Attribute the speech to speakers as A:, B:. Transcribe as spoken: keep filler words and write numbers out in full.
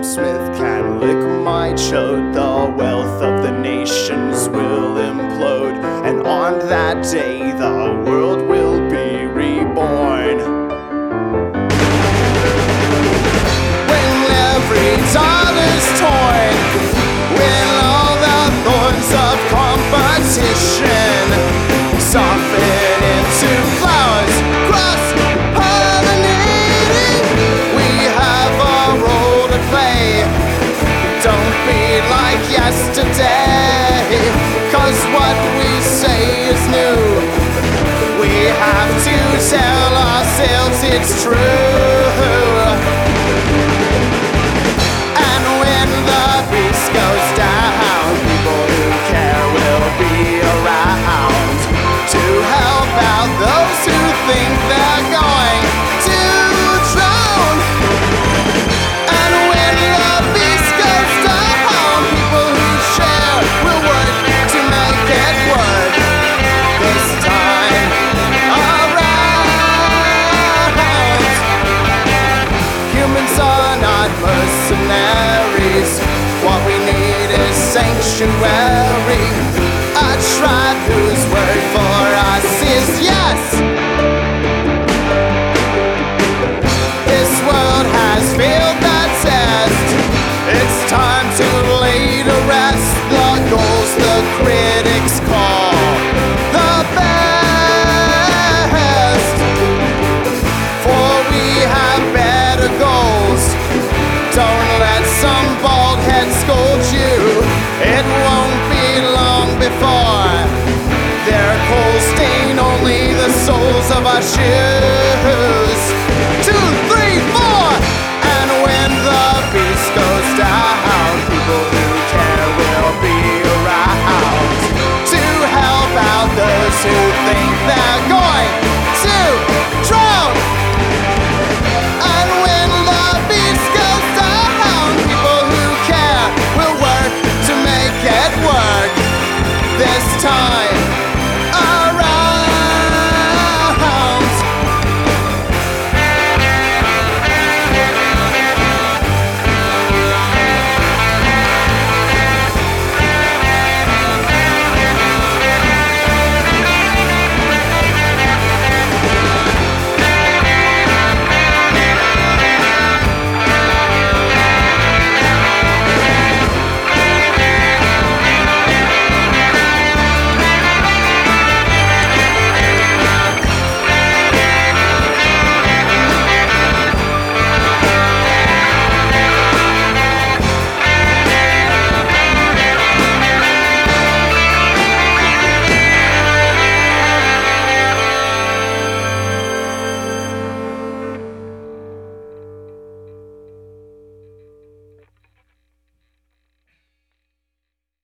A: goldsmith can lick my chode, the wealth of the nations will implode, and on that day the world will be reborn. When every dollar's torn, when all the thorns of competition soften into flowers, cross pollinating, we have a role to play. Don't be like yesterday, cause what we say is new. We have to tell ourselves it's true. And when the beast goes down, people who care will be around to help out those who think they're going to drown. And when the beast goes down, people who share will work to make it work. This time around, humans are not mercenaries. What we need is sanctuary, a tribe whose word for us is yes. This world has failed the test. It's time to lay to rest the goals the critics call the best. For we have better goals. Don't let some bald head scold you. It won't be long before their coals stain only the soles of our shoes.